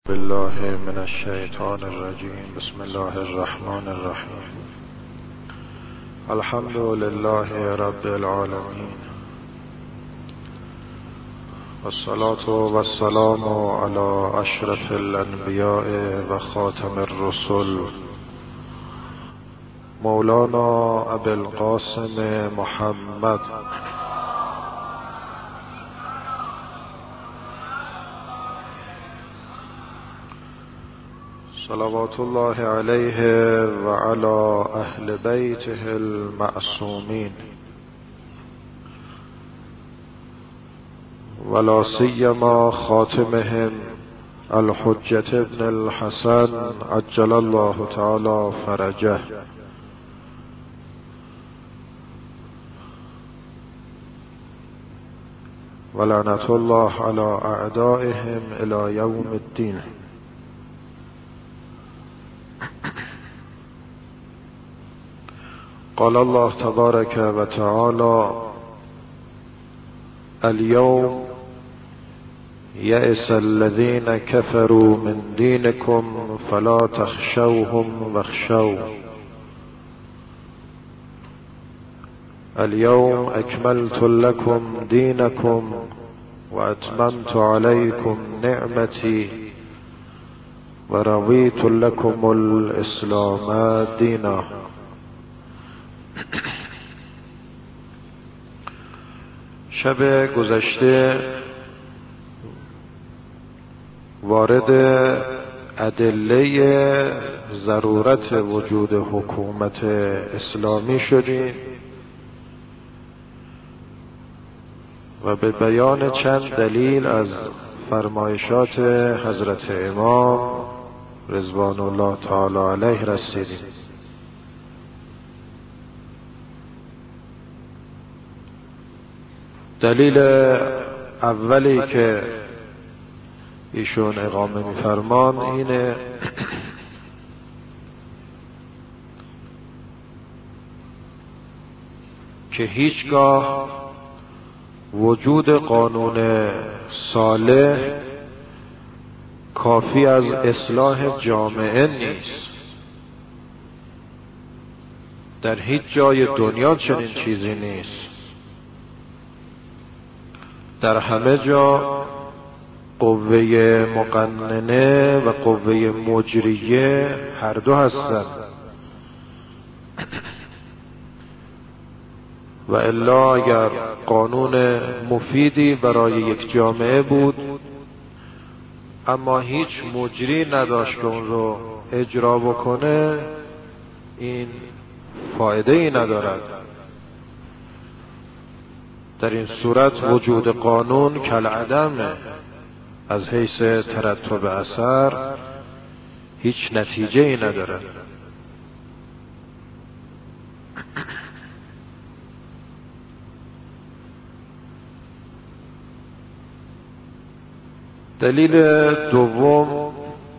بالله من الشیطان الرجیم. بسم الله الرحمن الرحیم. الحمد لله رب العالمین، والصلاة والسلام علی اشرف الانبیاء و خاتم الرسل مولانا ابی القاسم محمد صلوات الله علیه و علی اهل بیته المعصومین، ولا سیما خاتمهم الحجة ابن الحسن عجل الله تعالی فرجه. ولعنة الله علی اعدائهم الی یوم الدین. قال الله تبارك وتعالى: اليوم يئس الذين كفروا من دينكم فلا تخشوهم واخشوا اليوم أكملت لكم دينكم وأتممت عليكم نعمتي ورضيت لكم الإسلام دينا. شب گذشته وارد ادله ضرورت وجود حکومت اسلامی شدیم و به بیان چند دلیل از فرمایشات حضرت امام رضوان الله تعالی علیه رسیدیم. دلیل اولی که ایشون اقامه می‌فرمان اینه که هیچگاه وجود قانون صالح کافی از اصلاح جامعه نیست. در هیچ جای دنیا چنین چیزی نیست. در همه جا قوه مقننه و قوه مجریه هر دو هستند و الا اگر قانون مفیدی برای یک جامعه بود اما هیچ مجری نداشت که اون رو اجرا بکنه، این فایده ای ندارد. در این صورت وجود قانون کالعدمه، از حیث ترتب اثر هیچ نتیجه ای نداره. دلیل دوم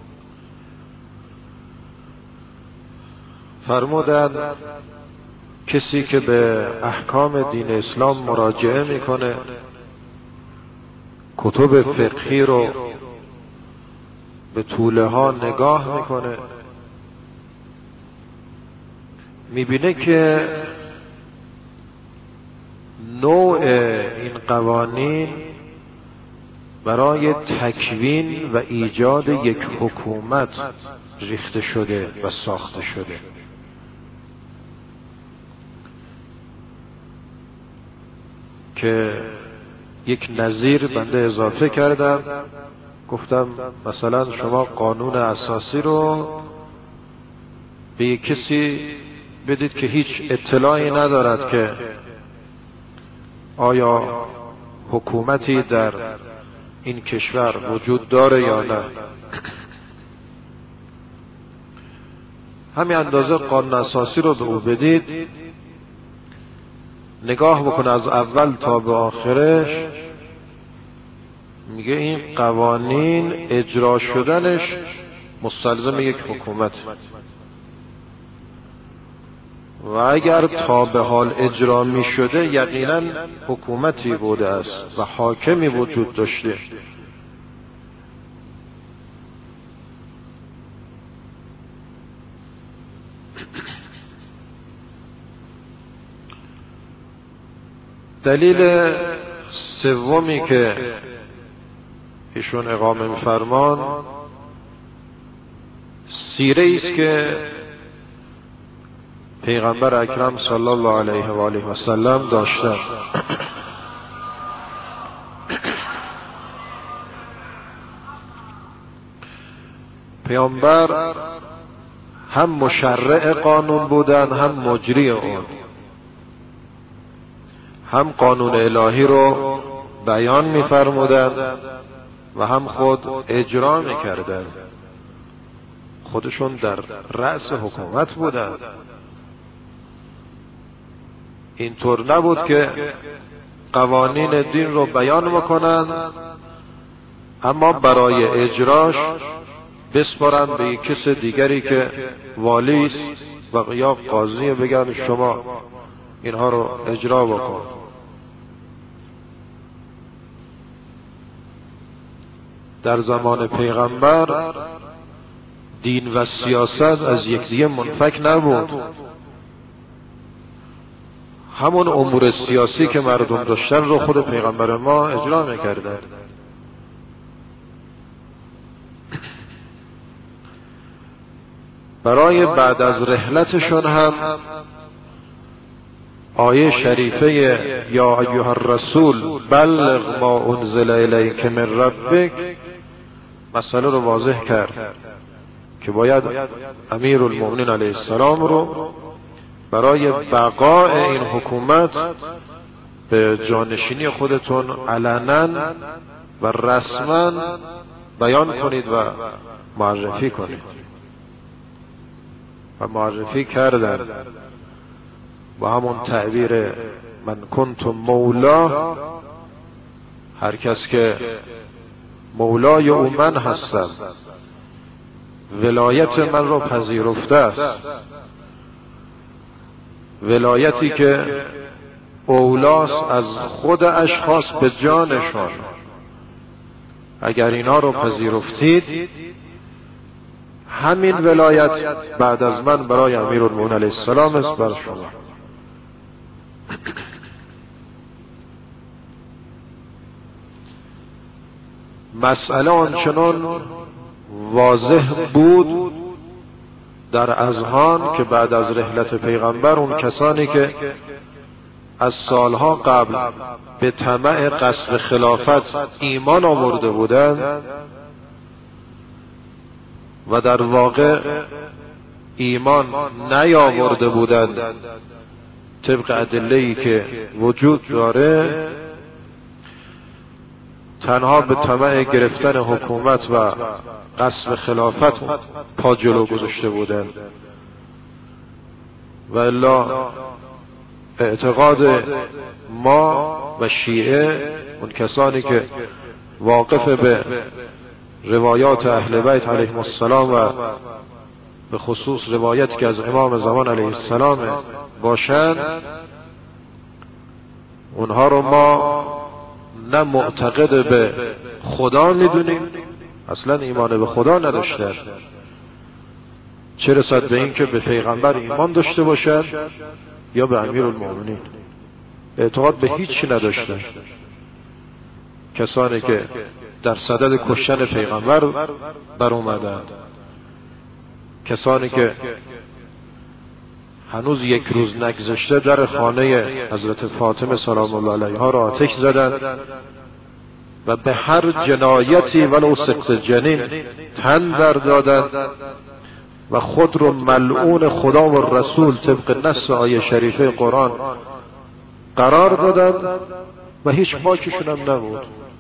فرمودند کسی که به احکام دین اسلام مراجعه میکنه، کتب فقهی رو به طوله ها نگاه میکنه، میبینه که نوع این قوانین برای تکوین و ایجاد یک حکومت ریخته شده و ساخته شده. که یک نظیر بنده اضافه کردم، گفتم مثلا شما قانون اساسی رو به یک کسی بدید که هیچ اطلاعی ندارد که آیا حکومتی در این کشور وجود داره یا نه. همین اندازه قانون اساسی رو به او بدید، نگاه بکنه از اول تا به آخرش، میگه این قوانین اجرا شدنش مستلزم یک حکومت و اگر تا به حال اجرا می شده یقینا حکومتی بوده است و حاکمی وجود داشته. دلیل سومی که ایشون اقامه می‌فرمان سیره است که پیغمبر اکرم صلی الله علیه و آله و سلم داشتند. پیامبر هم مشرع قانون بودن، هم مجری اون، هم قانون الهی رو بیان می‌فرمودند و هم خود اجرا می‌کردند. خودشون در رأس حکومت بودند. اینطور نبود که قوانین دین رو بیان میکنند اما برای اجراش بسپارند به یک کس دیگری که والی است و یا قاضی، بگن شما اینها رو اجرا بکن. در زمان پیغمبر دین و سیاست از یکدیگه منفک نبود. همون امور سیاسی که مردم داشتن رو خود پیغمبر ما اجرا میکردن. برای بعد از رحلتشون هم آیه شریفه یا ایها الرسول بلغ ما انزل الیک من ربک مسئله رو واضح کرد که باید امیرالمؤمنین علیه السلام رو برای بقای این حکومت به جانشینی خودتون علنا و رسما بیان کنید و معرفی کنید. و معرفی کردن با همون تعبیر من کنت مولا، هر کس که مولای او من هستم، ولایت من رو پذیرفته است، ولایتی که اولاست از خود اشخاص به جانشان، اگر اینا رو پذیرفتید همین ولایت بعد از من برای امیرالمؤمنین علیه السلام است بر شما. مسئله آنچنان واضح بود در اذهان که بعد از رحلت پیغمبر اون کسانی که از سالها قبل به طمع قصد خلافت ایمان آورده بودند و در واقع ایمان نیاورده بودند طبق ادله‌ای که وجود داره، تنها به طمع گرفتن حکومت و قصد خلافت پا جلو گذاشته بودند. و الا اعتقاد ما و شیعه، اون کسانی که واقف به روایات اهل بیت علیهم السلام و به خصوص روایت که از امام زمان علیه السلام باشند، اونها رو ما نه معتقد به خدا میدونیم، اصلا ایمان به خدا نداشتن، چه رسد به این که به پیغمبر ایمان داشته باشد یا به امیرالمؤمنین. اعتقاد به هیچی نداشتن. کسانی که در صدد کشتن پیغمبر بر اومدند، کسانی که هنوز یک روز نگذشته در خانه حضرت فاطمه سلام الله علیها را آتش زدند و به هر جنایتی ولو سقط جنین تن در دادند و خود رو ملعون خدا و رسول طبق نص آیه شریفه قرآن قرار دادند و هیچ باکشون هم نبود.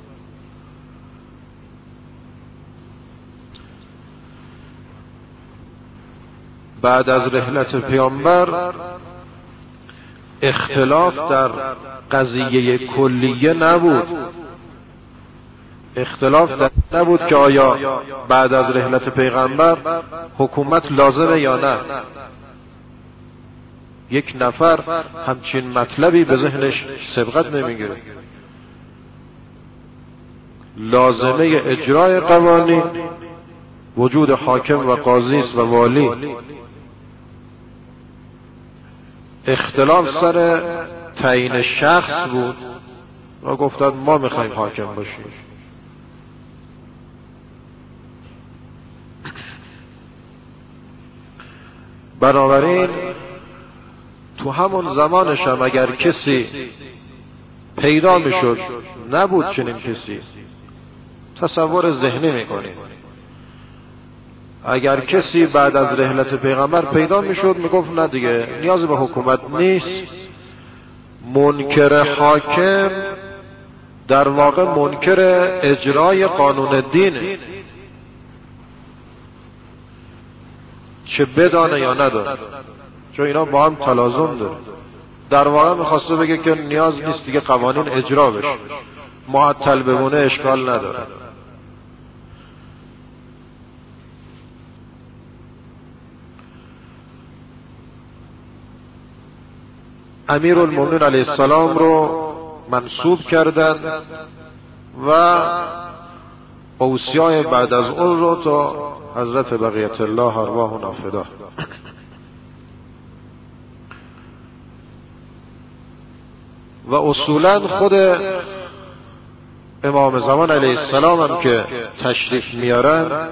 بعد از رحلت پیامبر اختلاف در قضیه کلیه نبود. اختلاف در نبود که آیا بعد از رحلت پیغمبر حکومت لازمه یا نه. یک نفر همچین مطلبی به ذهنش سبقت نمیگیره. لازمه اجرای قوانین وجود حاکم و قاضی است و والی. اختلاف سر تعیین شخص بود و گفتن ما میخوایم حاکم باشیم. بنابراین تو همون زمانش هم اگر کسی پیدا میشد، نبود چنین کسی، تصور ذهنی میکنیم، اگر کسی بعد از رحلت پیغمبر پیدا میشد میگفت نه دیگه نیازی به حکومت نیست، منکر حاکم در واقع منکر اجرای قانون دینه، چه بدانه یا ندانه، چون اینا با هم تلازم داره. در واقع میخواسته بگه که نیاز نیست دیگه قوانین اجرا بشه، معطل بمونه اشکال نداره. امیرالمومنین علیه السلام رو منصوب کردن و اوصیای بعد از اون رو تا حضرت بقیت الله ارواحنا فدا. و اصولا خود امام زمان علیه السلام هم که تشریف میارن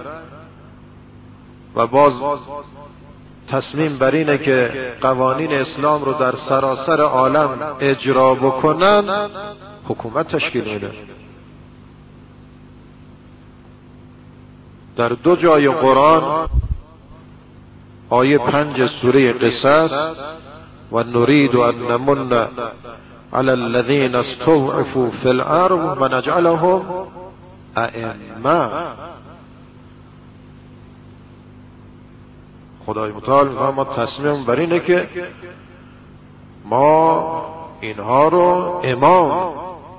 و باز تصمیم بر اینه که قوانین اسلام رو در سراسر عالم اجرا بکنن، حکومت تشکیل میده. در دو جای قرآن، آیه 5 سوره قصص، و نريد ان نمن على الذين استضعفوا في الارض ونجعلهم ائمه. خدای متعال ما تصمیم بر اینه که ما اینها رو امام،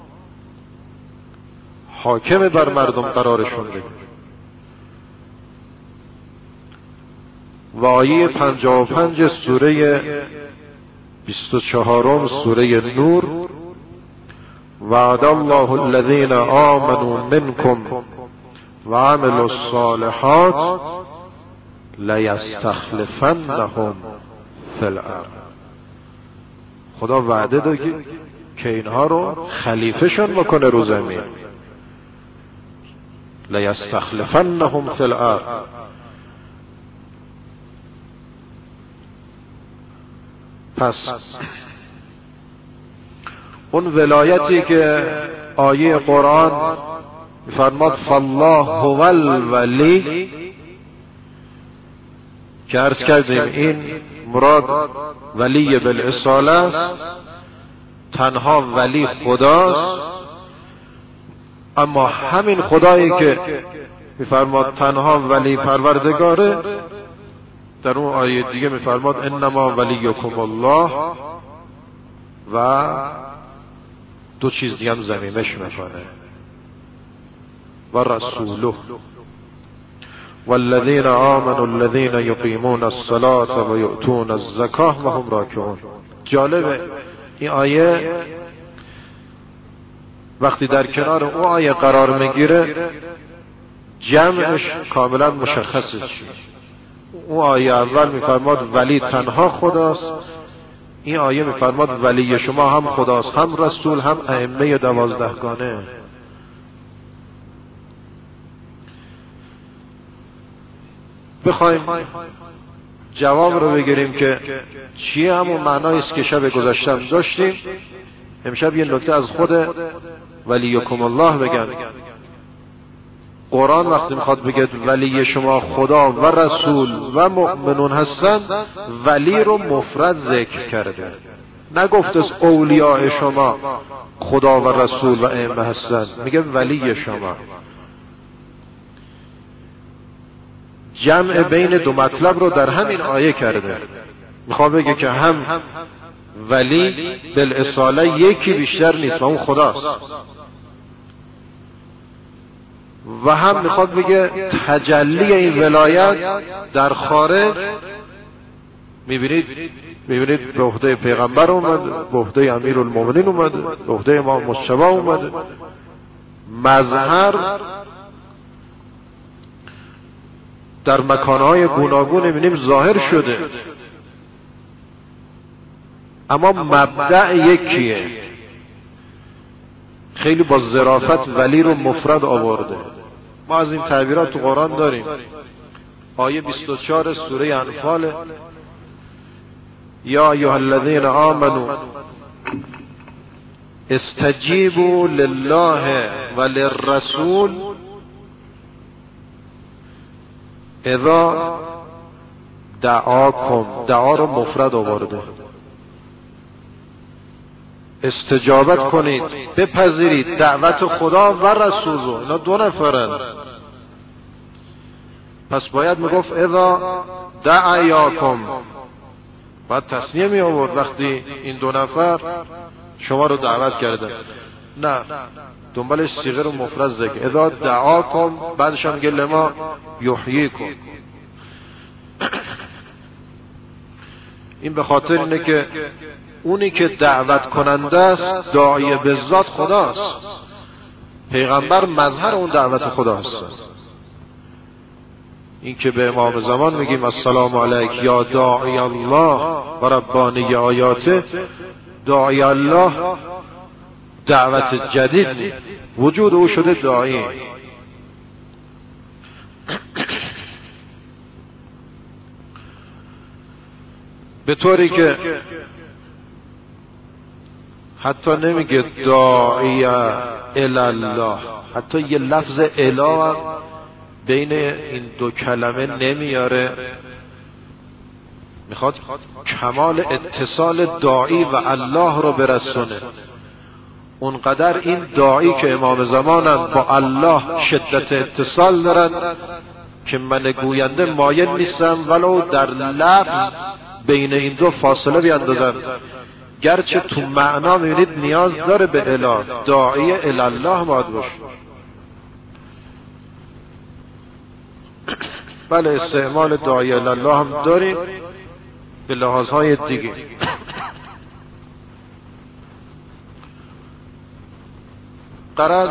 حاکم بر مردم قرارشون بدیم. و آیه 55 سوره 24 سوره نور، وعد الله الذين آمنوا منكم وعملوا الصالحات لیستخلفنهم فی الارض. خدا وعده داده که اینها رو خلیفه‌شون بکنه رو زمین. لیستخلفنهم فی الارض. پس اون ولایتی که آیه قرآن می‌فرماد فالله هو الولی، که عرض کردیم این مراد ولی بالاصاله است، تنها ولی خداست. اما همین خدایی که می‌فرماد تنها ولی پروردگاره، در اون آیه دیگه می‌فرماد انما ولیکم الله، و دو چیز دیگه هم ضمیمش میکنه، و رسوله والذین آمنوا الذین یقیمون الصلاة و یؤتون الزکاة و هم راکعون. جالبه این آیه وقتی در کنار اون آیه قرار میگیره جمعش کاملا مشخصه. اون آیه اول میفرماد ولی تنها خداست، این آیه میفرماد ولی شما هم خداست، هم رسول، هم ائمه 12گانه. بخوایم جواب رو بگیریم که چیه همون معنایی است که شب گذشته داشتیم، امشب یه نکته از خود ولیکم الله بگم. قرآن وقتی میخواد بگه ولی شما خدا و رسول و مؤمنون هستن، ولی رو مفرد ذکر کرده، نگفت از اولیاء شما خدا و رسول و ائمه هستن، میگه ولی شما. جمع بین دو مطلب رو در همین آیه کرده. میخواد بگه که هم ولی بالاصاله یکی بیشتر نیست و اون خداست، و هم میخواد بگه تجلی این ولایت در خارج میبینید به عهده پیغمبر اومد، به عهده امیرالمومنین اومد، به عهده امام مجتبی اومد. مظهر در مکانهای گوناگون میبینیم ظاهر شده، اما مبدأ یکیه. خیلی با ظرافت ولی رو مفرد آورده. ما از این تعبیرات تو قرآن داریم. آیه 24 سوره انفال: یا ایها الذین آمنوا استجیبوا لله وللرسول اذا دعاکم. دعا رو مفرد آورده. استجابت کنید، بپذیرید دعوت خدا و رسول رو. اینا دو نفرن، پس باید میگفت اذا دعیاکم. باید تصنیه می آورد وقتی این دو نفر شما رو دعوت کرده. نه، دنبالش صیغه رو مفرد ذکر. اذا دعاکم، بعدش هم میگه لما یحییکم. این به خاطر اینه که اونی که دعوت کننده است داعیه به ذات خداست. پیغمبر مظهر اون دعوت خداست. این که به امام زمان میگیم السلام علیک یا داعی الله و ربانی آیاته، داعی الله دعوت جدید نیست، وجود او شده داعی. به طوری که حتی نمیگه داعی الله، حتی یه لفظ اله بین این دو کلمه نمیاره. میخواد کمال اتصال داعی و الله رو برسونه. اونقدر این داعی که امام زمانن با الله شدت اتصال دارن که من گوینده مایل نیستم ولو در لفظ بین این دو فاصله بیندازن، گرچه تو معنا میبینید نیاز داره به اله. داعی الله باید باشه. بله، استعمال داعی الله هم داریم به لحاظهای دیگه. غرض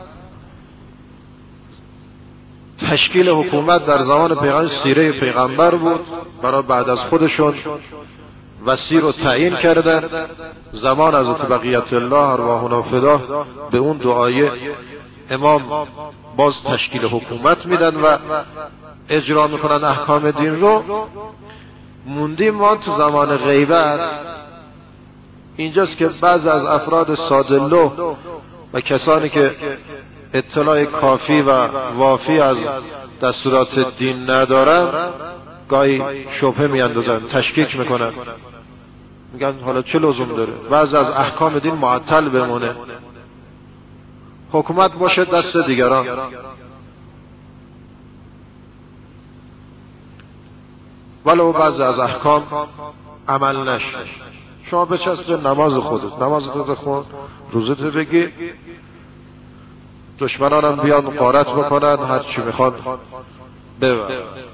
تشکیل حکومت در زمان پیغمبر سیره پیغمبر بود. برای بعد از خودشون وسیع رو تعیین کردن. زمان حضرت بقیت الله ارواحنا فدا به اون دعای امام باز تشکیل حکومت میدن و اجرا میکنن احکام دین رو. موندیم ما تو زمان غیبت. اینجاست که بعض از افراد سادلو و کسانی که اطلاع کافی و وافی از دستورات دین ندارن گاهی شبهه میاندازن، تشکیک میکنن، میگن حالا چه لزوم داره بعض از احکام دین معطل بمونه، حکومت باشه دست دیگران. ولو بعض از احکام عمل نشه. شما بچسب نماز خودت، نمازت بخون، روزت بگی، دشمنانم بیان غارت بکنن، هر چی میخوان ببر.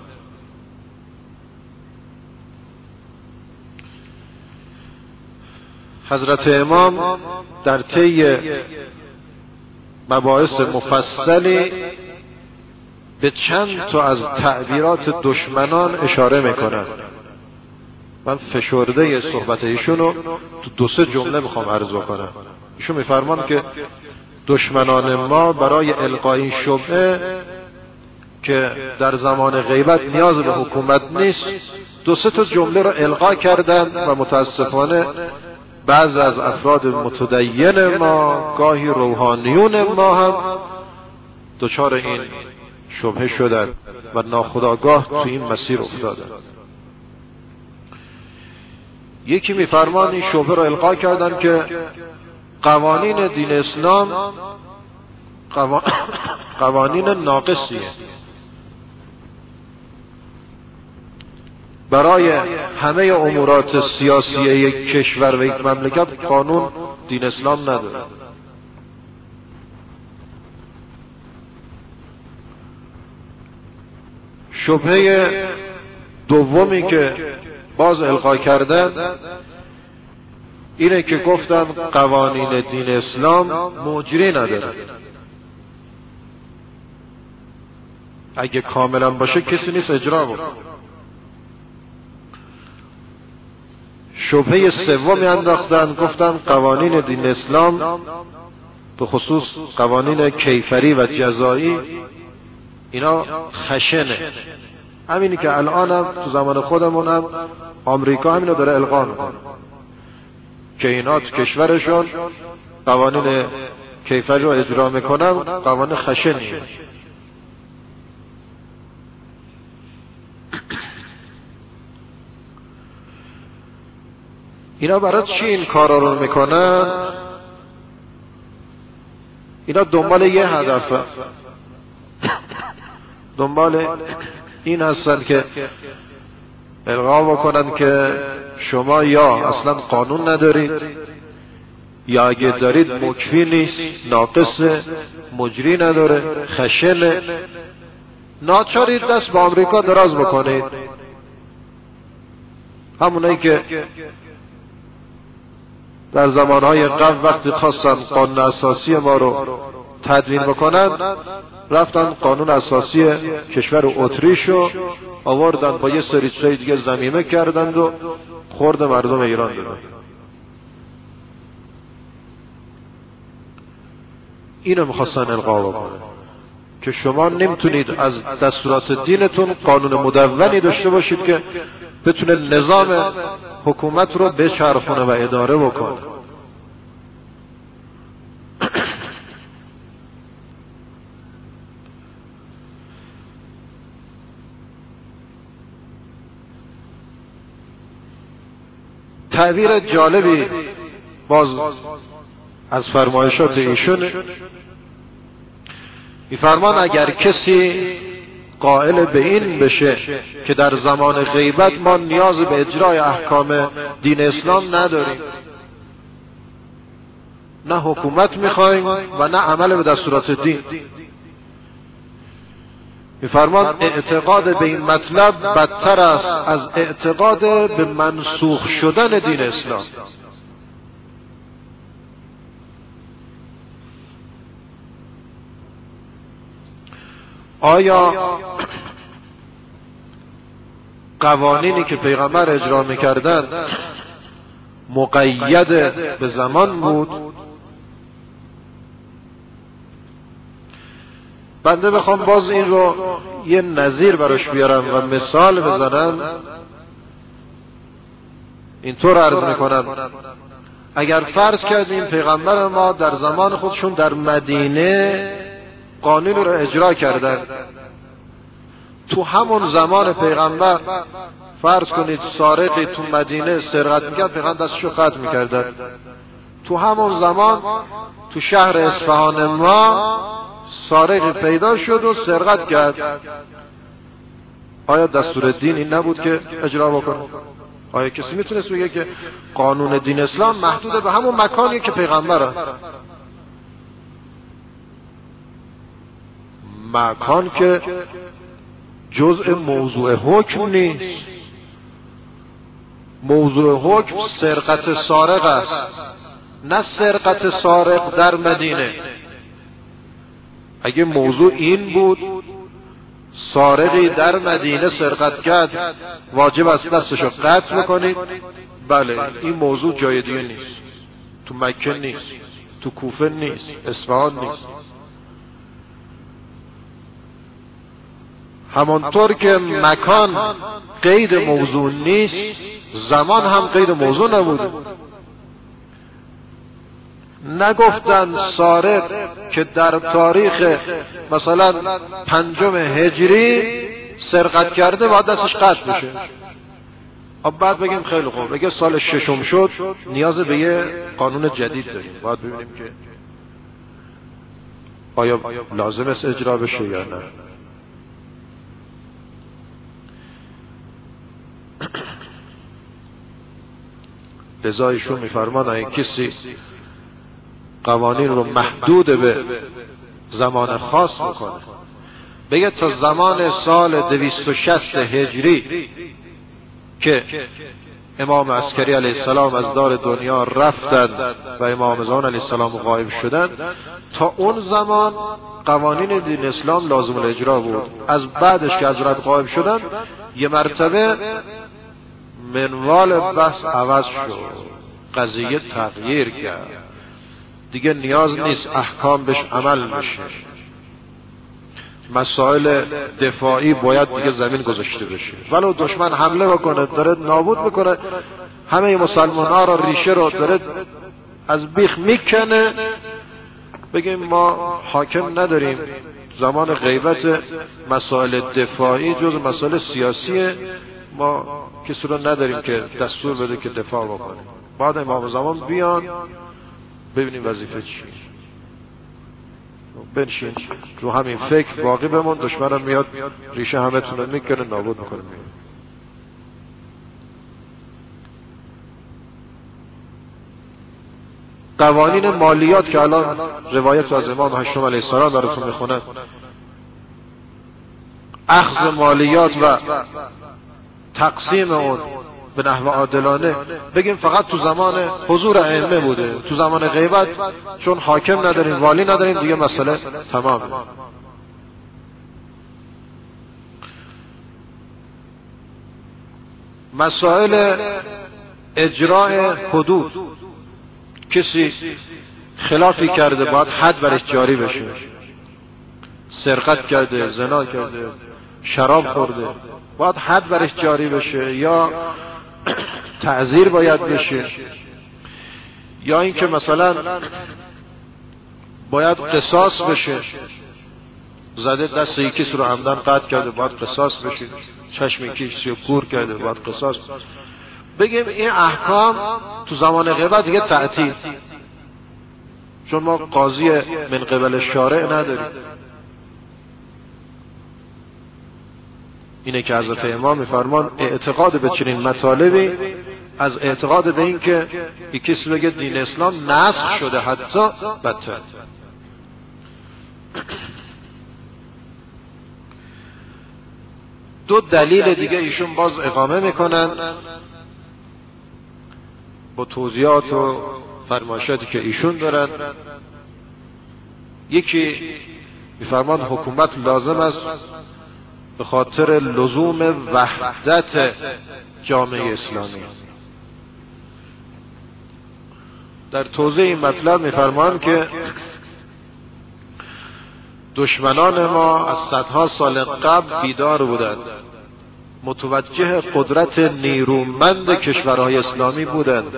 حضرت امام در طی مباحث مفصلی به چند تا از تعبیرات دشمنان اشاره میکنن. من فشرده صحبت ایشونو تو دو سه جمله میخوام عرض کنم. ایشون میفرمان که دشمنان ما برای القای این شبهه که در زمان غیبت نیاز به حکومت نیست، دو سه تا جمله رو القا کردن و متاسفانه بعض از افراد متدین ما، گاهی روحانیون ما هم دچار این شبهه شدن و ناخودآگاه تو این مسیر افتادن. یکی میفرمان این شبهه رو القا کردن که قوانین دین اسلام قوانین ناقصیه. برای همه امورات سیاسی یک کشور و یک مملکت قانون دین اسلام نداره. شبهه دومی که باز القا کردن اینه که گفتن قوانین دین اسلام مجری نداره. اگه کاملا باشه کسی نیست اجرا بکنه. شبهه سومی انداختن، گفتن قوانین دین اسلام به خصوص قوانین کیفری و جزایی اینا خشنه. همینی که الان هم تو زمان خودمون هم آمریکا همینو داره القا میکنه که اینا تو کشورشون قوانین کیفری رو اجرا میکنن، قوانین خشنیه. اینا برای چی این کارا رو میکنن؟ اینا دنبال یه هدفه، دنبال این هستن که القا بکنن که شما یا اصلا قانون ندارید، یا اگه دارید مکفی نیست، ناقصه، مجری نداره، خشنه، ناچارید دست با آمریکا دراز بکنید. همونایی که در زمانهای قبل وقتی خواستن قانون اساسی ما رو تدوین بکنن، رفتن قانون اساسی کشور اتریش رو آوردن با یه سری چیزای دیگه ضمیمه کردند و خورد مردم ایران دادن. اینو میخواستن القا بکنن که شما نمیتونید از دستورات دینتون قانون مدونی داشته باشید که بتونه نظام حکومت رو بچرخونه و اداره بکنه. تعبیر جالبی باز از فرمایشات ایشون میفرمان اگر کسی قائل به این بشه که در زمان غیبت ما نیاز به اجرای احکام دین اسلام نداریم، نه حکومت میخوایم و نه عمل به دستورات دین، میفرمان اعتقاد به این مطلب بدتر است از اعتقاد به منسوخ شدن دین اسلام. آیا قوانینی که پیغمبر اجرا میکردن مقید به زمان بود؟ بنده بخوام باز این رو یه نظیر براش بیارم و مثال بزنم، اینطور عرض میکنم. اگر فرض کردیم پیغمبر ما در زمان خودشون در مدینه قانون رو اجرا کردن، تو همون زمان پیغمبر فرض کنید سارقی تو مدینه سرقت میکرد، پیغمبر دستشو قطع میکردن. تو همون زمان تو شهر اصفهان ما سارقی پیدا شد و سرقت کرد، آیا دستور دین این نبود که اجرا بکنه؟ آیا کسی میتونست بگه که قانون دین اسلام محدود به همون مکانی که پیغمبره؟ مکان که جزء موضوع حکم نیست. موضوع حکم سرقت سارق است، نه سرقت سارق در مدینه. اگه موضوع این بود سارقی در مدینه سرقت کرد واجب است دستشو قطع بکنید، بله این موضوع جای دیگه نیست، تو مکه نیست، تو کوفه نیست، اصفهان نیست. همانطور که مکان قید موضوع نیست، زمان هم قید موضوع نبود. نگفتن سارق که در تاریخ مثلا 5 هجری سرقت کرده باید دستش قطع بشه. بعد بگیم خیلی خوب، اگه سال 6 شد نیاز به یه قانون جدید داریم، باید ببینیم که آیا لازم است اجرا بشه یا نه. لذا ایشون میفرمان اگه کسی قوانین رو محدود به زمان خاص بکنه، بگه تا زمان سال 260 هجری که امام عسکری علیه السلام از دار دنیا رفتند و امام زمان علیه السلام غایب شدند، تا اون زمان قوانین دین اسلام لازم الاجرا بود. از بعدش که حضرت غایب شدند یه مرتبه منوال بحث عوض شد، قضیه تغییر کرد، دیگه نیاز نیست احکام بهش عمل بشه، مسائل دفاعی باید دیگه زمین گذاشته بشه. ولو دشمن حمله بکنه، داره نابود میکنه همه مسلمان ها را، ریشه رو داره از بیخ میکنه، بگیم ما حاکم نداریم. زمان غیبت مسائل دفاعی جز مسائل سیاسیه، ما کسی رو نداریم که دستور بده که دفاع بکنه. بعد امام زمان بیان ببینیم وظیفه چیه. بنشین رو همین فکر باقی بمون، دشمنم میاد ریشه همه تونه میکنه، نابود میکنه. قوانین مالیات که الان روایت از امام هشتم علیه السلام براتون میخونن، اخذ مالیات و تقسیم اون به نحو عادلانه، بگیم فقط تو زمان حضور ائمه بوده، تو زمان غیبت چون حاکم نداریم، والی نداریم، دیگه مسئله تمام. مسائل اجراء حدود، کسی خلافی کرده باید حد برش جاری بشه، سرقت کرده، زنا کرده، شراب خورده، باید حد برش جاری بشه، یا تعزیر باید بشه، یا اینکه مثلا باید قصاص بشه، زده دست یکی رو عمدن قطع کرده باید قصاص بشه، چشم یکی رو کور کرده باید قصاص. بگیم این احکام تو زمان غیبت دیگه تعطیل، چون ما قاضی من قبل شارع نداریم. اینه که حضرت امام میفرمان اعتقاد به چنین مطالبی از اعتقاد به این که کسی بگه دین اسلام نسخ شده حتی بدتر. دو دلیل دیگه ایشون باز اقامه میکنن با توضیحات و فرمایشاتی که ایشون دارن. یکی میفرمان حکومت لازم است به خاطر لزوم وحدت جامعه اسلامی. در توضیح این مطلب میفرمان که دشمنان ما از صدها سال قبل بیدار بودند، متوجه قدرت نیرومند کشورهای اسلامی بودند،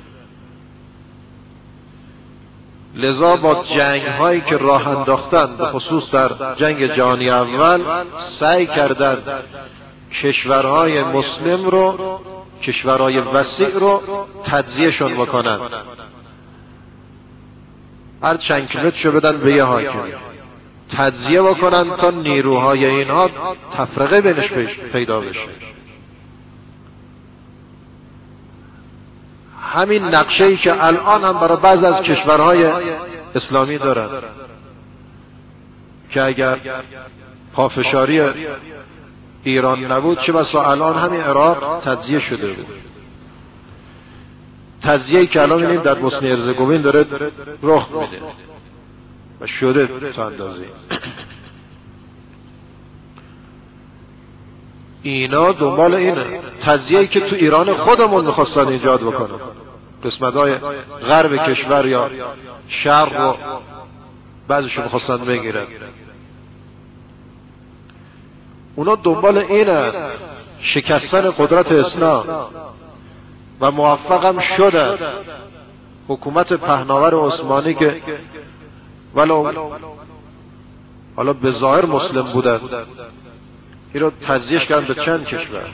لذا با جنگ هایی که راه انداختند، به خصوص در جنگ جهانی اول، سعی کردند کشورهای مسلم رو، کشورهای وسیع رو تجزیه شون بکنن، هر چند کیلومتر بدن به یه حاکم، تجزیه بکنن تا نیروهای اینها تفرقه بینش پیدا بشه. همین نقشه‌ای که الان هم برای بعض از کشورهای اسلامی دارن که اگر پافشاری ایران نبود چه بسا الان همین عراق تجزیه شده بود. تجزیه‌ای که الان می‌بینیم در بوسنی هرزگوین داره رخ میده و شده تا اندازه‌ای. اینا دنبال اینه، تجزیه‌ای که تو ایران خودمون می‌خواستن ایجاد بکنن، قسمت‌های غرب کشور یا شرق رو بعضیشون می‌خواستن بگیرن. اونا دنبال اینه، شکستن قدرت اسلام، و موفقم شدن. حکومت پهناور عثمانی که ولو حالا به ظاهر مسلم بودن، این رو تجزیهش کردن به چند کشور،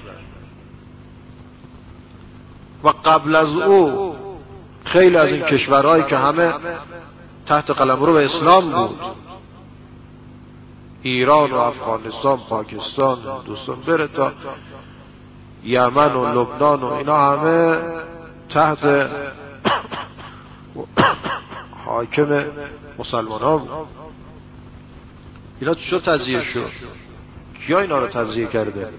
و قبل از او خیلی از این کشورهایی که همه تحت قلمرو اسلام بود، ایران و افغانستان، پاکستان، هندوستان، بره تا یمن و لبنان و اینا همه تحت حاکم مسلمان ها بود. اینا چطور تجزیه شد؟ کیا اینا رو تجزیه کرده؟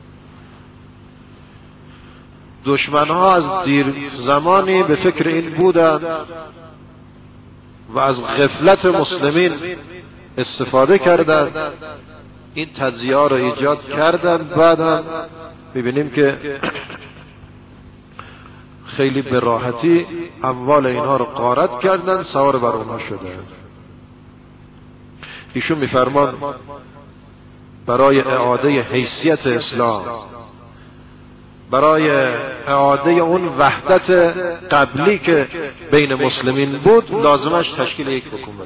دشمن ها از دیر زمانی به فکر این بودند و از غفلت مسلمین استفاده کردند، این تجزیه ها رو ایجاد کردند. بعد هم میبینیم که خیلی به راحتی اموال اینها رو غارت کردن، سوار بر اونها شدن. ایشون میفرمان برای اعاده حیثیت اسلام، برای اعاده اون وحدت قبلی که بین مسلمین بود، لازمش تشکیل یک حکومت.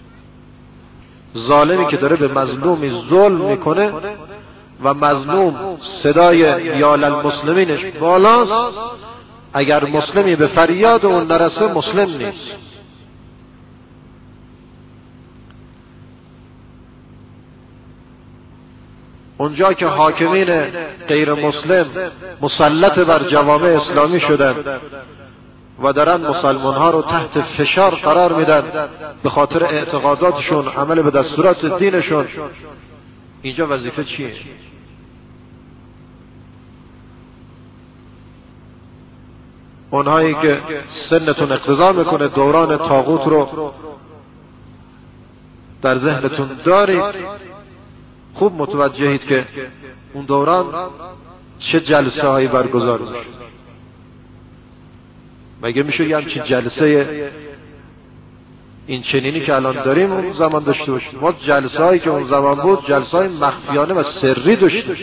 ظالمی که داره به مظلومی ظلم میکنه و مظلوم صدای یا للمسلمینش بالاست، اگر مسلمی به فریاد اون نرسه مسلم نیست. اونجا که حاکمین غیر مسلم مسلط بر جوامع اسلامی شدن و دارن مسلمان ها رو تحت فشار قرار میدن به خاطر اعتقاداتشون، عمل به دستورات دینشون، اینجا وظیفه چیه؟ اونهایی که سنتون اقتضا میکنه دوران طاغوت رو در ذهنتون دارید، خوب متوجهید که اون دوران چه جلسه هایی برگزار میشه. مگه میشه یه همچین جلسه این چنینی که الان داریم اون زمان داشته باشیم؟ ما جلسه هایی که اون زمان بود جلسه های مخفیانه و سری داشتیم.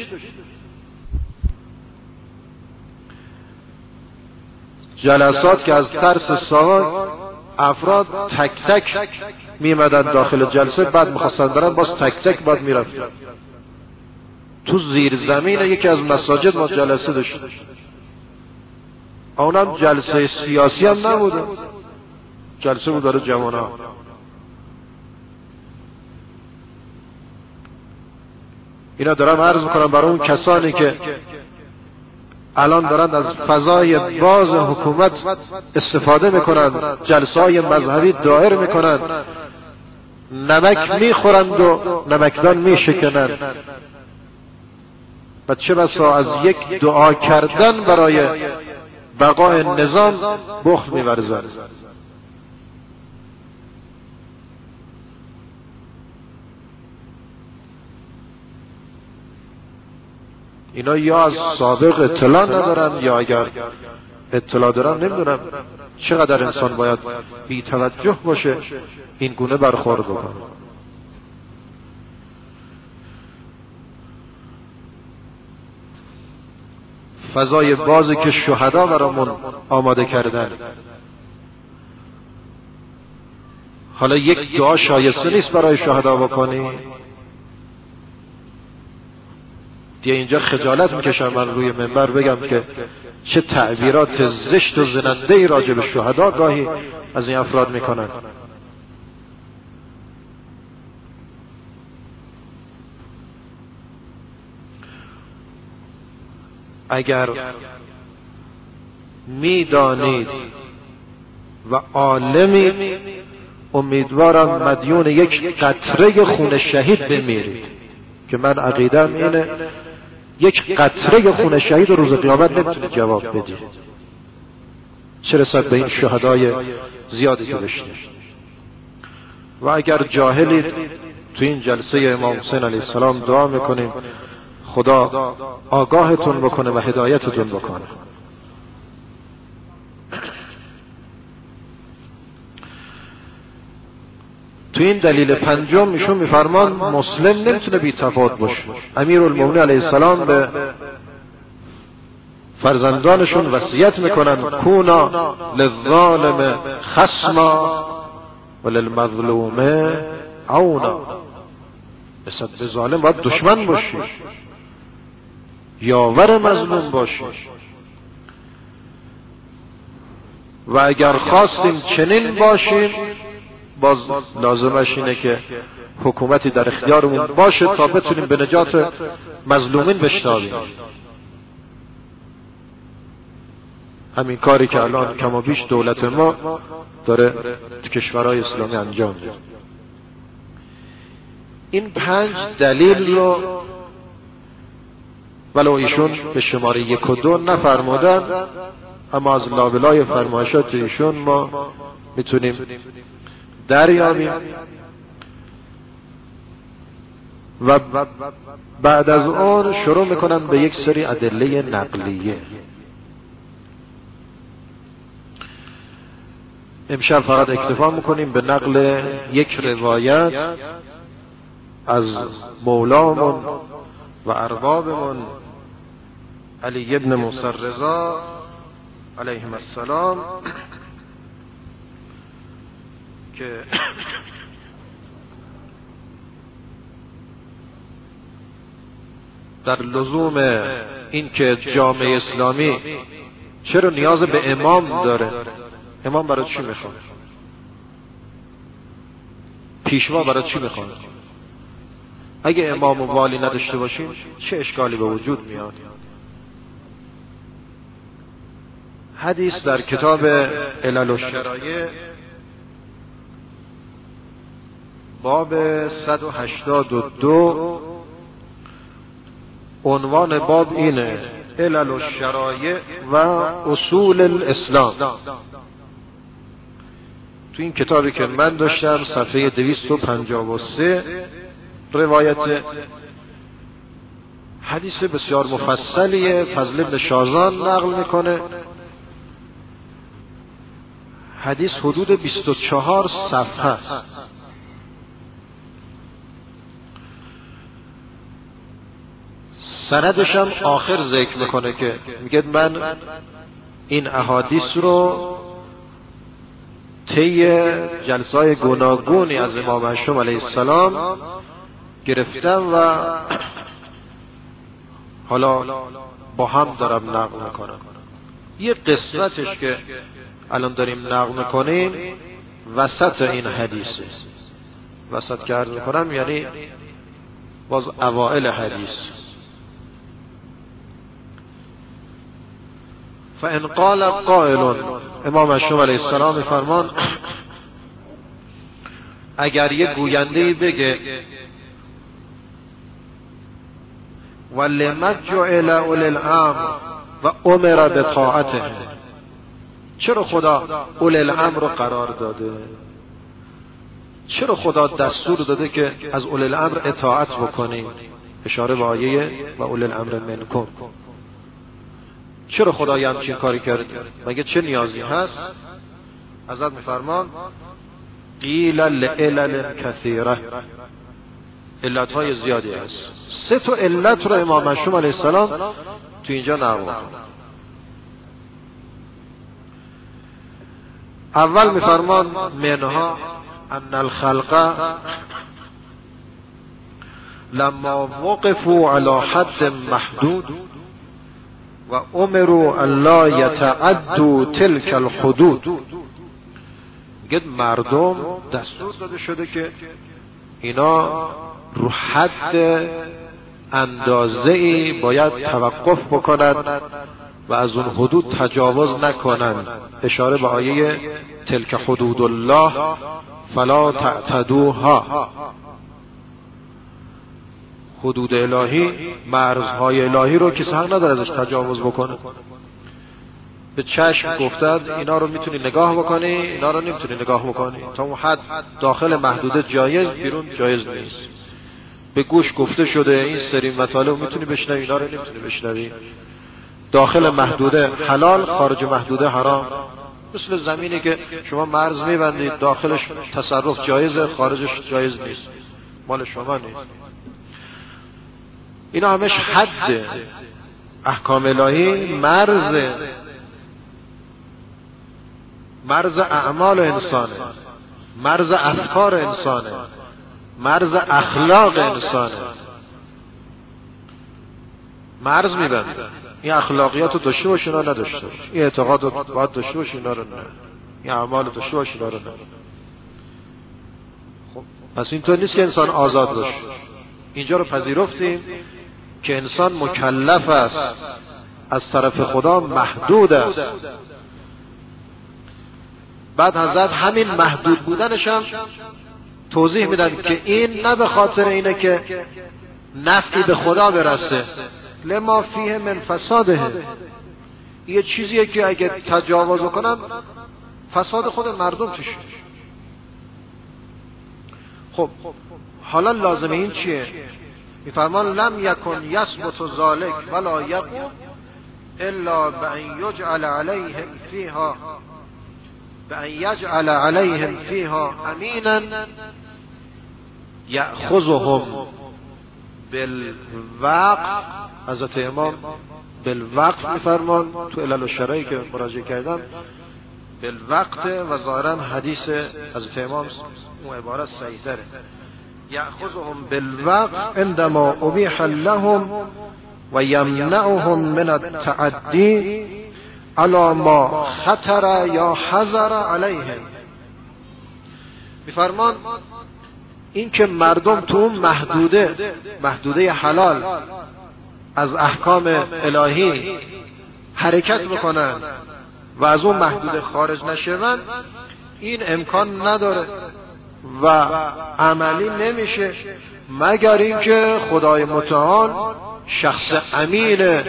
جلسات که از ترس سوال افراد تک تک میمدن داخل جلسه، بعد میخواستن برن باز تک تک بعد میرفتن. تو زیر زمین یکی از مساجد ما جلسه داشتیم، اونم جلسه سیاسی هم نبوده، جلسه بود داره جوانان. اینا دارم عرض میکنم برای اون کسانی که الان دارن از فضای باز حکومت استفاده میکنن، جلسه های مذهبی دایر میکنن، نمک میخورند و نمکدان میشکنند و چه بسا از یک دعا کردن برای بقای نظام بخل میورزند. اینا یا از سابق اطلاع ندارن یا اگر اطلاع دارن نمیدونم چقدر انسان باید بی توجه باشه این گونه برخورد بکنه. فضای بازی که شهدا برامون آماده کردن، حالا یک دعا شایسته نیست برای شهدا بکنی؟ دیگه اینجا خجالت میکشم من روی منبر بگم که چه تعبیرات زشت و زننده‌ای راجع به شهدا گاهی از این افراد میکنن. اگر میدانید و عالمی، امیدوارم مدیون یک قطره خون شهید بمیرید، که من عقیدم اینه یک قطره خون شهید روز قیامت نمیتونید جواب بدید، چه رسد به این شهدای زیادی که بشنید. و اگر جاهلید تو این جلسه امام حسین علیه السلام دعا میکنیم خدا آگاهتون بکنه و هدایتتون بکنه. تو این دلیل پنجم ایشون میفرمان مسلم نمیتونه بی تفاوت باشه. امیرالمومنین علیه السلام به فرزندانشون وصیت میکنن کونا للظالم خصما وللمظلوم عونا. نسبت به ظالم باید دشمن باشی، یاور مظلوم باشی. و اگر خواستیم چنین باشیم باز لازمش اینه که حکومتی در اختیارمون باشه تا بتونیم به نجات مظلومین بشتابیم. همین کاری که الان کم و بیش دولت ما داره تو کشورهای اسلامی انجام میده. این 5 دلیل رو ولو ایشون به شماره 1 و 2 نفرمودن، اما از لابلای فرمایشات ایشون ما میتونیم دریابیم و بعد از اون شروع میکنن به یک سری ادله نقلیه. امشب فقط اکتفا میکنیم به نقل یک روایت از مولامون و اربابمون علی ابن موسی رضا علیهم السلام که در لزوم این که جامعه اسلامی چرا نیاز به امام داره. امام برای چی میخواد؟ پیشوا برای چی میخواد؟ اگه امام و والی نداشته باشیم چه اشکالی به وجود میاد؟ حدیث در کتاب علل الشرایع باب 182 عنوان باب اینه: علل الشرایع و اصول الاسلام. تو این کتابی که من داشتم صفحه 253 روایت حدیث بسیار مفصلیه فضل ابن شازان نقل میکنه. حدیث حدود 24 صفحه است. سندش هم آخر ذکر میکنه که میگه من این احادیث رو طی جلسه‌های گوناگونی از امام معصوم علیه السلام گرفتم و حالا با هم دارم نقل میکنم. یه قسمتش که الان داریم نقل میکنیم وسط این حدیثه. وسط که عرض میکنم یعنی باز اوائل حدیث. فان قال قائل، امام معصوم علیه السلام میفرمان اگر یه گوینده بگه ولما جعل اول الامر و امر بطاعته، چرا خدا اول الامر رو قرار داده؟ چرا خدا دستور داده که از اول الامر اطاعت بکنیم؟ اشاره به آیه و اول الامر منکم. چرا خدا همچین کاری کرد؟ مگه چه نیازی هست؟ حضرت میفرمان قیل لعلل کثیره، علتهای زیادی هست. 3 تا علت رو امام معصوم علیه السلام تو اینجا نقل می‌کنه. اول میفرمان منها ان الخلق لما وقفوا على حد محدود و امروا ان لا یتعدوا تلك الحدود. میگه مردم دستور داده شده که اینا رو حد اندازه‌ای باید توقف بکنند و از اون حدود تجاوز نکنند. اشاره به آیه تلک حدود الله فلا تعتدوها. حدود الهی، مرزهای الهی رو کسی حق نداره ازش تجاوز بکنه. به چشم گفتند اینا رو میتونی نگاه بکنی، اینا رو نمیتونی نگاه بکنی. تا اون حد داخل محدوده جایز، بیرون جایز نیست. به گوش گفته شده این سری مطالب میتونی بشنوی، اینا رو نمیتونی بشنوی. داخل محدوده حلال، خارج محدوده حرام. مثل زمینی که شما مرز میبندید، داخلش تصرف جایزه، خارجش جایز نیست، مال شما نیست. اینا همش حد. احکام الهی مرز اعمال انسانه، مرز افکار انسانه، مرز اخلاق انسانه. مرز میبنده. این اخلاقیات رو داشته باشه، اینا نداشته باشه. این اعتقاد رو باید داشته باشه، اینا رو نه. این اعمال رو داشته باشه، اینا رو نه. خب پس اینطور نیست که انسان آزاد باشه. اینجا رو پذیرفتیم که انسان مکلف است، از طرف خدا محدود است. بعد حضرت همین محدود بودنش هم توضیح میدن که این نه به خاطر اینه که نفعی به خدا برسه، لما فیه من فساده، یه چیزیه که اگه تجاوز بکنن فساد خود مردم توشه. خب حالا لازمه این چیه؟ میفرمان لم یکن یثبت ذلک ولا یقوم الا بان یجعل علیهم فیها به ان یجعل علیهم فیها امینا یأخذهم بالوقف. حضرت امام بالوقف میفرمان تو علل الشرعی که مراجعه کردم بالوقت، و ظاهرا حدیث حضرت امام اون عبارت صحیح تره. یأخذهم بالوقف عندما ابیح لهم و یمنعهم من التعدی علی ما خطر یا حذر علیهم. میفرمان این که مردم تو اون محدوده حلال از احکام الهی حرکت بکنن و از اون محدوده خارج نشون، این امکان نداره و عملی نمیشه مگر اینکه خدای متعال شخص امین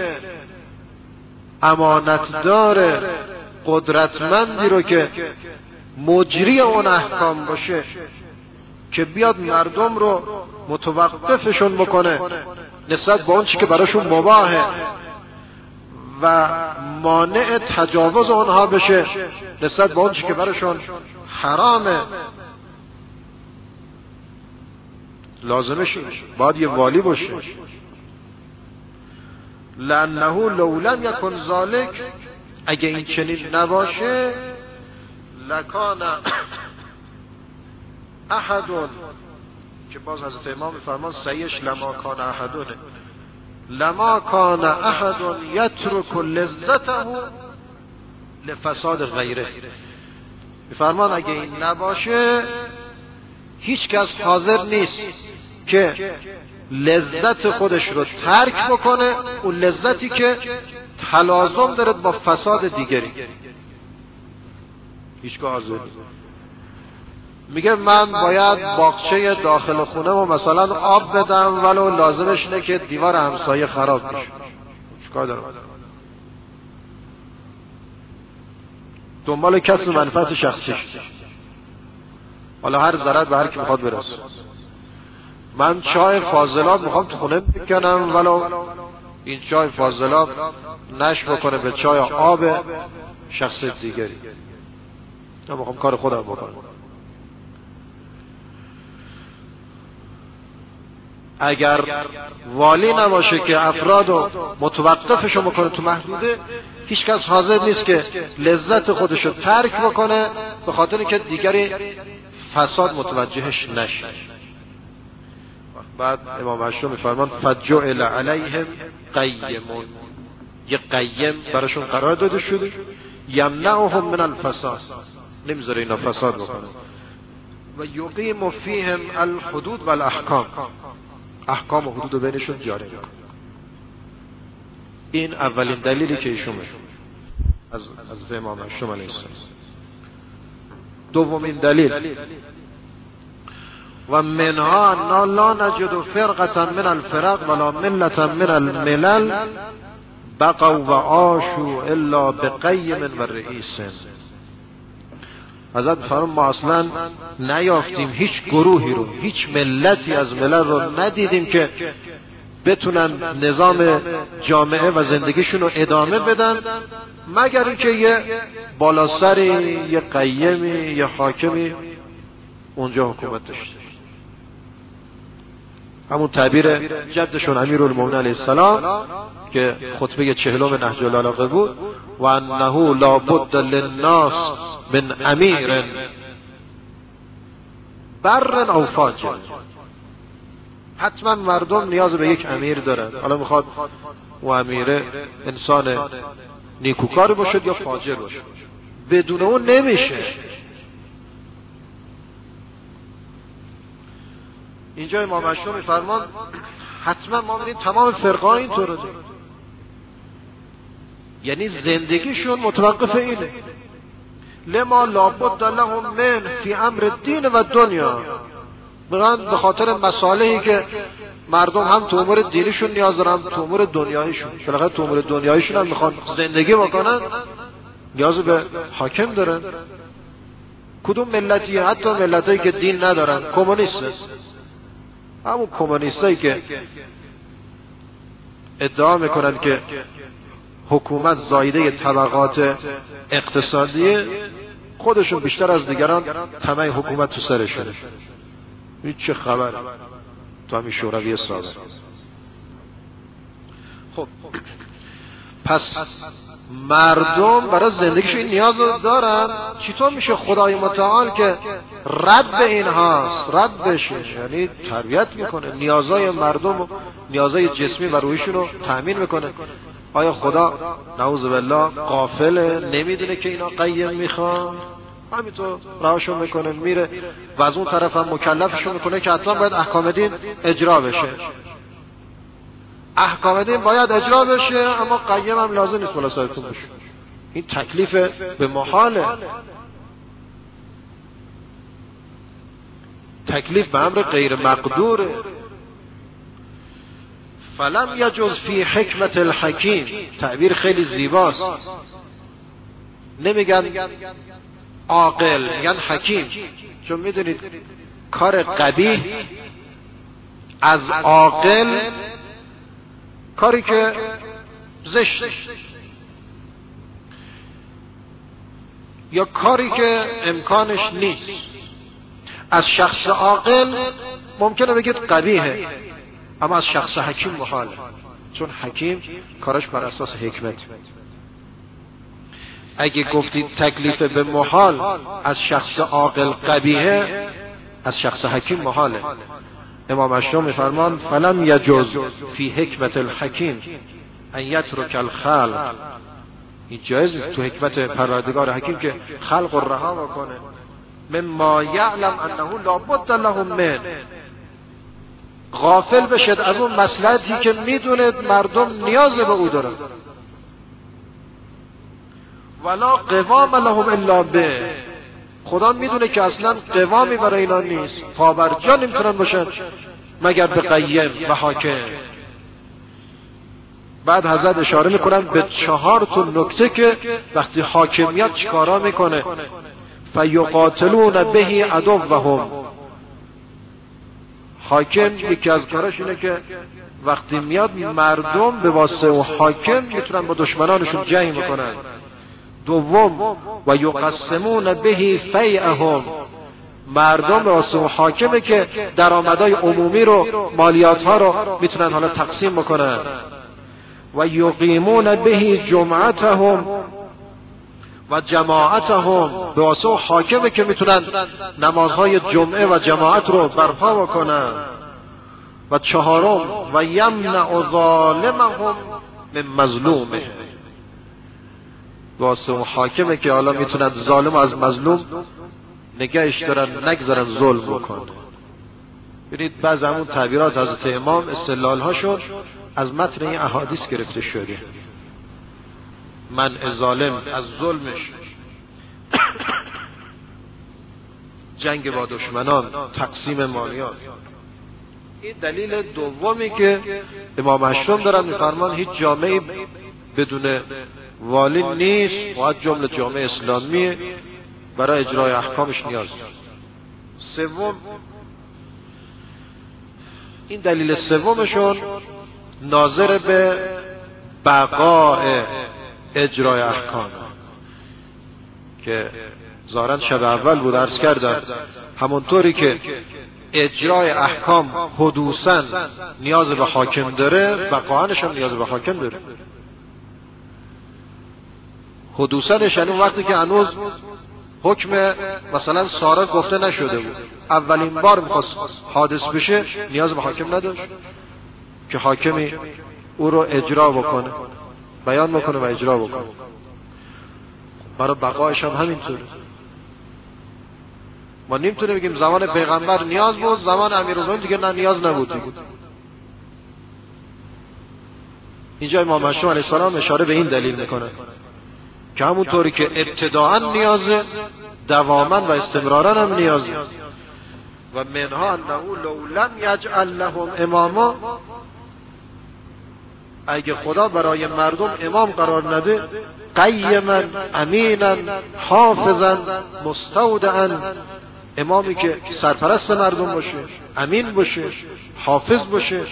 امانتدار قدرتمندی رو که مجری اون احکام باشه که بیاد مردم رو متوقفشون بکنه نسبت به اون چی که براشون مباهه و مانع تجاوز اونها بشه نسبت به اون چی که براشون حرامه. لازمش باید یه والی باشه، لانه لو لم یکن ذالک، اگه این چنین نباشه لکان احدون، که باز حضرت امام میفرمان سیش لما کان احدونه، لما کان احدون یترک لذته لفساد غیره. میفرمان اگه این نباشه هیچ کس حاضر نیست که لذت خودش رو ترک بکنه، اون لذتی که تلازم داره با فساد دیگری. هیچ که حاضر نیست. میگه من باید باغچه داخل خونه و مثلا آب بدم ولو لازمش اینه که دیوار همسایه خراب بشه. چیکار دارم؟ دنبال کسب منفعت شخصی، حالا هر ضرر به هر کی میخواد برسه. من چای فاضلاب میخوام تو خونه بکنم ولو این چای فاضلاب نشب بکنه به چای آب شخص دیگری. من میخوام کار خودم بکنم. اگر والی نباشه که افرادو متوقفشو بکنه تو محدوده، هیچ کس حاضر نیست که لذت خودشو ترک بکنه به خاطر که دیگری فساد متوجهش نشه. بعد امام هشتم میفرمان فجعل علیهم قیمون، یه قیم براشون قرار داده شده یمنعهم من الفساد، نمیذاره اینا فساد بکنه، و یقیم فیهم الحدود و الاحکام، احکام و حدود بینشون جاری میکنه. این اولین دلیلی که ایشون از امام هشتم علیه السلام. دومین دلیل و منها ان لا نجد فرقه من الفرق ولا ملة من الملل بقوا و عاشوا الا بقیم و رئیس. حضرت فرمان ما اصلا نیافتیم هیچ گروهی رو، هیچ ملتی از ملل رو ندیدیم که بتونن نظام جامعه و زندگیشون رو ادامه بدن مگر اینکه یه بالاسری، یه قیمی، یه حاکمی اونجا حکومت داشته. همون تعبیر جدشون امیرالمومنین علیه السلام که خطبه 40 نهج البلاغه بود، و انه لا بد للناس من امیر بر او فاجر، حتما مردم نیاز به یک امیر دارن، حالا میخواد و امیر انسان نیکوکار باشه یا فاجر باشه، بدون اون نمیشه. اینجا امام هشتم میفرمان حتما ما می‌بینیم تمام فرقه‌ها اینطوره، یعنی زندگیشون متوقف اینه. لما لابد لهم من فی امر الدین و دنیا، به خاطر مصالحی که مردم هم تو امور دینیشون نیاز دارن، تو امور دنیاییشون، بالاخره تو امور دنیاییشون هم میخوان زندگی بکنن، نیاز به حاکم دارن. کدوم ملتی؟ حتی ملتایی که دین ندارن، کمونیست، همون کمونیستایی که ادعا میکنن که حکومت زایده طبقات اقتصادیه، خودشون بیشتر از دیگران طمع حکومت تو سرشونه. این چه خبر تو همین شوروی سابق. خب پس مردم برای زندگیشون این نیاز دارن. چطور میشه خدای متعال که رد به اینهاست، رد بشه، یعنی تربیت میکنه، نیازهای مردم و نیازهای جسمی و روحیشون رو تأمین میکنه؟ آیا خدا نعوذ بالله غافله، نمیدونه که اینا قیم میخوان؟ همینطور رهاشون میکنه میره و از اون طرف هم مکلفشون میکنه که حتما باید احکام دین اجرا بشه. احکام دین باید اجرا بشه، اما قیم هم لازم نیست بالا سرتون بشه. این تکلیف به محاله، تکلیف به امر غیر مقدوره. فلم یجز فی حکمت الحکیم، تعبیر خیلی زیباست. نمیگن عاقل، میگن حکیم، چون میدونید کار قبیح از عاقل، کاری که زشت یا کاری که امکانش نیست، از شخص عاقل ممکنه بگید قبیحه، اما از شخص حکیم محاله، چون حکیم کارش بر اساس حکمت. اگه گفتید تکلیف به محال از شخص عاقل قبیحه، از شخص حکیم محاله. امام اشرم میفرمان فلم یجز فی حکمت الحکیم ان یترک الخلق، این جایز نیست تو حکمت پروردگار حکیم که خلق رو رها بکنه. مما یعلم انه لا بد لهم من، غافل بشد از اون مصلحتی که میدونه مردم نیاز به او دارن. ولا قوام لهم الا به، خدا میدونه که اصلا قوامی برای اینا نیست، پابرجا نمیتونن باشن مگر به قیم و حاکم. بعد حضرت اشاره میکنن به 4 نکته که وقتی حاکمیت چیکارا میکنه. فیقاتلون به عدوهم، حاکم یکی از کاراش اینه که وقتی میاد مردم به واسطه و حاکم میتونن با دشمنانشون جنگ میکنن. دوم و یقسمون به فیعهم، مردم به واسطه و حاکمه که درآمدهای عمومی رو، مالیات ها رو میتونن حالا تقسیم بکنن. و یقیمون به جمعتهم و جماعتهم، به واسطه و حاکمه که میتونن نمازهای جمعه و جماعت رو برپا بکنن. و 4 و یمنع ظالمهم من مظلومه، واسه اون حاکمه که حالا میتونن ظالم از مظلوم نگهش دارن، نگذارن ظلم بکنه. ببینید بعض همون تعبیرات حضرت امام استدلال هاشون از متن این احادیث گرفته شده. منع ظالم از ظلمش، جنگ با دشمنان، تقسیم مالیات. این دلیل دومی که امام اشرم دارن میفرمان هیچ جامعه بدون والی نیست، باید جمله جامعه اسلامی برای اجرای احکامش نیاز. سوم، این دلیل سومشون ناظر به بقاء اجرای احکام که ظاهرا شب اول بود عرض کردم، همونطوری که اجرای احکام حدوثاً نیاز به حاکم داره، بقاءنش هم نیاز به حاکم داره. حدوثاًش یعنی وقتی که هنوز حکم مثلا سارق گفته نشده بود، اولین بار میخواست حادث بشه، نیاز به حاکم نداشت که حاکمی او رو اجرا بکنه، بیان بکنه و اجرا بکنه. برای بقایش هم همینطوره. ما نمیتونیم بگیم زمان پیغمبر نیاز بود، زمان امیرالمومنین دیگه نه نیاز نبود. اینجا امام اشرم علیه السلام اشاره به این دلیل میکنه که همونطوری که ابتداءً نیازه، دواما و استمرارا هم نیازه. و منها انه لو لم یجعل لهم اماما، اگه خدا برای مردم امام قرار نده، قیما امینا حافظا مستودعا، امامی که سرپرست مردم باشه، امین باشه، حافظ باشه،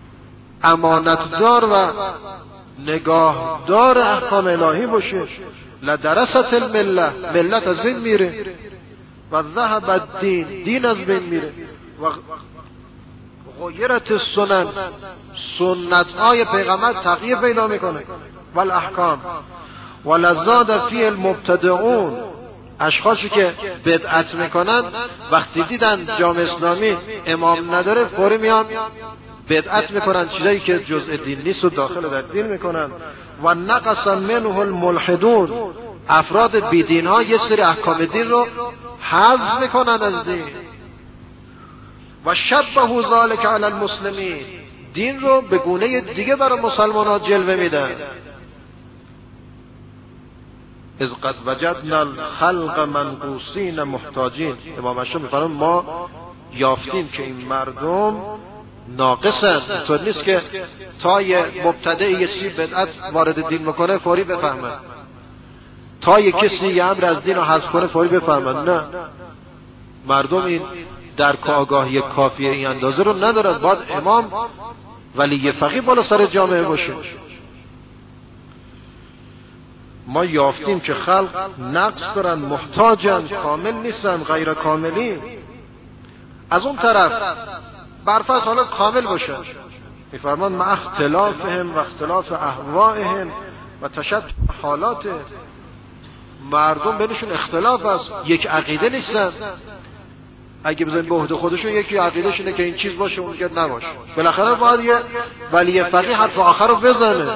امانتدار و نگاهدار احکام الهی باشه، لدرست المله، ملت از بین میره، و ذهب الدین، دین از بین میره، و غیرت السنن، سنت های پیغمبر تغییر پیدا میکنه، و الاحکام و لزاد فی المبتدعون، اشخاصی که بدعت میکنن وقتی دیدن جامعه اسلامی امام نداره فوری میان بدعت میکنن، چیزایی که جزء دین نیست و داخل در دین میکنن. و نقص منه الملحدون، افراد بیدین ها یه سری احکام دین رو حذف میکنن از دین. و شبه ذلك علی المسلمین، دین رو به گونه دیگه برای مسلمان ها جلوه میدن. اذ قد وجدنا الخلق منقوصین محتاجین، امام اشعری میفرمایند ما یافتیم که این مردم ناقصن. اینطور نیست که تا یه مبتدع یه چیزی بدعت وارد دین میکنه فوری بفهمه، تا یه کسی یه امر از دین رو حذف کنه فوری بفهمن. نه، مردم این درک آگاهی کافی این اندازه رو ندارن. باید امام ولی فقیه بالا سر جامعه باشه. ما یافتیم که خلق نقص دارن، محتاجن، کامل نیستن، غیر کاملین. از اون طرف برفرض حالا کامل باشن، میفرمان مع اختلافهم و اختلاف اهوائهم و تشتت حالاتهم، مردم بینشون اختلاف است، یک عقیده نیستن. اگه بزنیم به عهده خودشون یکی عقیدهش اینه که این چیز باشه اون دیگه نباشه، بالاخره باید یه ولی فقیه حرف آخر رو بزنه.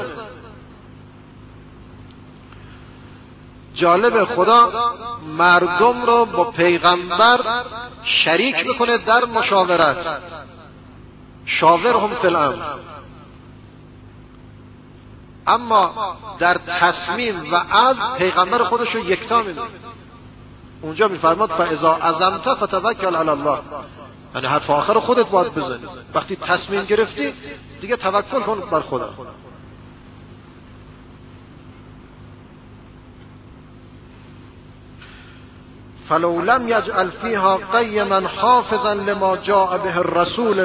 جالب، خدا مردم رو با پیغمبر شریک میکنه در مشاورت، شاورهم فی الامر، اما در تصمیم و از پیغمبر خودش رو یکتا میدونه. اونجا میفرماد فاذا عزمت فتوکل علی الله، یعنی حرف آخر خودت باید بزنی. وقتی تصمیم گرفتی دیگه توکل کن بر خدا. فلو لم يجعل فيها قيما حافظا لما جاء به الرسول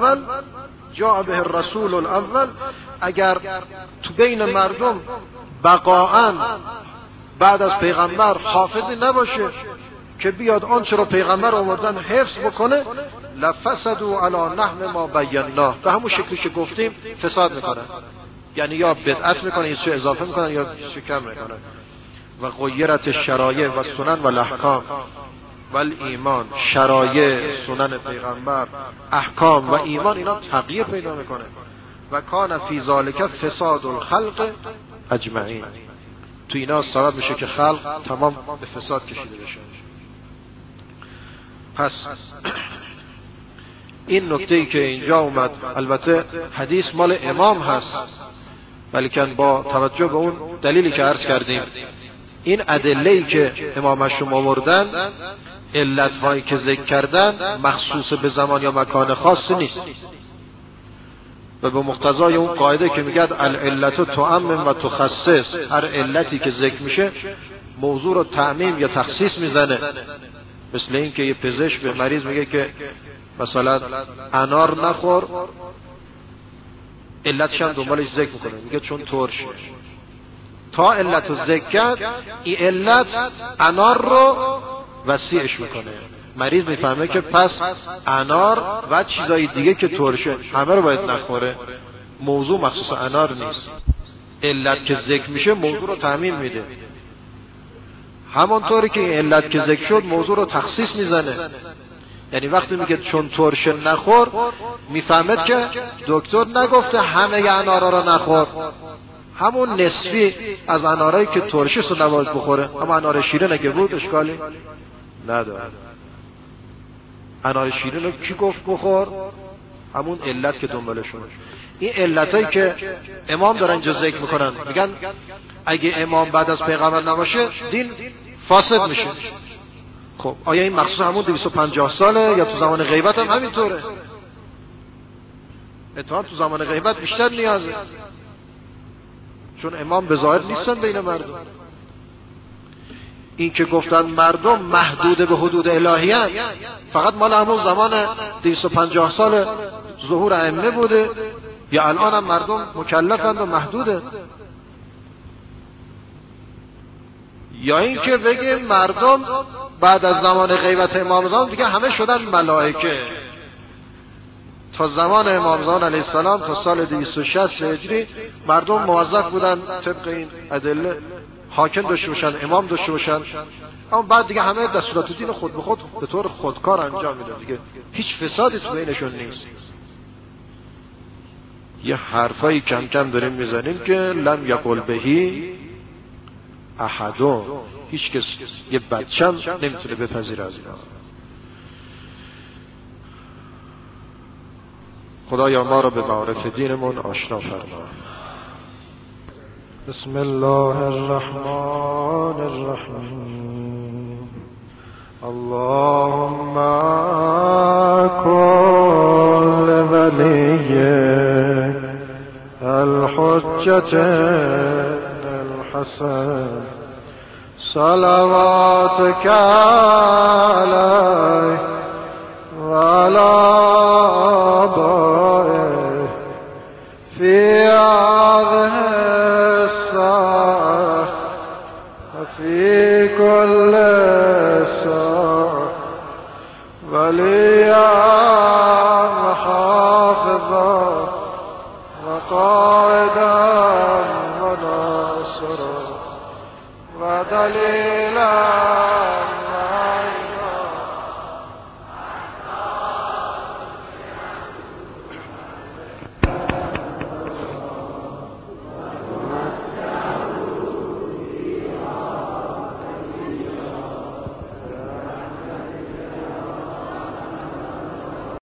الاول، اگر تو بین مردم بقاءً بعد از پیغمبر حافظی نباشه که بیاد آنچه رو پیغمبر آوردن حفظ بکنه، لفسدوا علی نحو ما بیناه، به همون شکلی که گفتیم فساد میکنن، یعنی یا بدعت میکنن یا چیز اضافه میکنن یا چیز کم میکنن. و غیرت الشرایع و سنن و الاحکام و ایمان، شرایع، سنن پیغمبر، احکام و ایمان، اینا تغییر پیدا میکنه. و کان فی ذالک فساد الخلق اجمعین، تو اینا سبب میشه که خلق تمام به فساد کشیده بشه. پس این نکته‌ای که اینجا اومد، البته حدیث مال امام هست، ولیکن با توجه به اون دلیلی که عرض کردیم، این ادله‌ای که امامشون آوردن، علت‌هایی که ذکر کردن مخصوص به زمان یا مکان خاص نیست و به مقتضای اون قاعده که میگه العلت تعمم و تخصص، هر علتی که ذکر میشه موضوع رو تعمیم یا تخصیص میزنه. مثل این که یه پزشک به مریض میگه که مثلا انار نخور، علتش هم دنبالش ذکر میکنه، میگه چون ترشه. تا علت رو ذکر کرد، این علت انار رو وسیعش میکنه. مریض میفهمه که پس انار و چیزای دیگه که ترشه همه رو باید نخوره، موضوع مخصوص انار نیست. علت که ذکر میشه موضوع رو تعمیم میده، همانطوری که این علت که ذکر شد موضوع رو تخصیص میزنه. یعنی وقتی میگه چون ترشه نخور، میفهمد که دکتر نگفته همه انارا رو نخور، همون نسبی از انارایی که ترشه رو نباید بخوره، اما انار شیرین اگه بود اشکالی نداره. انار شیرین رو کی گفت بخور؟ همون علت که دنبالشونه. این علتایی که امام دارن اینجا ذکر میکنن، میگن اگه امام بعد از پیغمبر نباشه دین فاسد میشه. خب آیا این مخصوص همون 250 ساله یا تو زمان غیبت هم همینطوره؟ اتفاقا تو زمان غیبت بیشتر نیازه، چون امام به ظاهر نیستن بین مردم. این که گفتن مردم محدود به حدود الهیان، فقط مال همون زمان 250 سال ظهور ائمه بوده، یا الان هم مردم مکلفند و محدوده؟ یا اینکه بگه مردم بعد از زمان غیبت امام زمان دیگه همه شدن ملائکه. تا زمان امام زمان علیه السلام تا سال 260 هجری مردم موظف بودن طبق این ادله حاکم داشته باشن، امام داشته باشن، اما بعد دیگه همه دستورات دین خود به خود به طور خودکار انجام میدن دیگه، هیچ فسادی تو بینشون نیست. یه حرفایی کم کم داریم میزنیم که لم یقل بهی احدون، هیچ کس یه بچم نمیتونه بپذیره از اینا. خدایا ما را به معارف دینمون آشنا فرما. بسم الله الرحمن الرحیم. اللهم كل ولي الحجة الحسن صلواتك عليه وعلى آبائه في هذه الساعة وفي كل ساعة وليا وحافظا وقائدا وناصرا ودليلا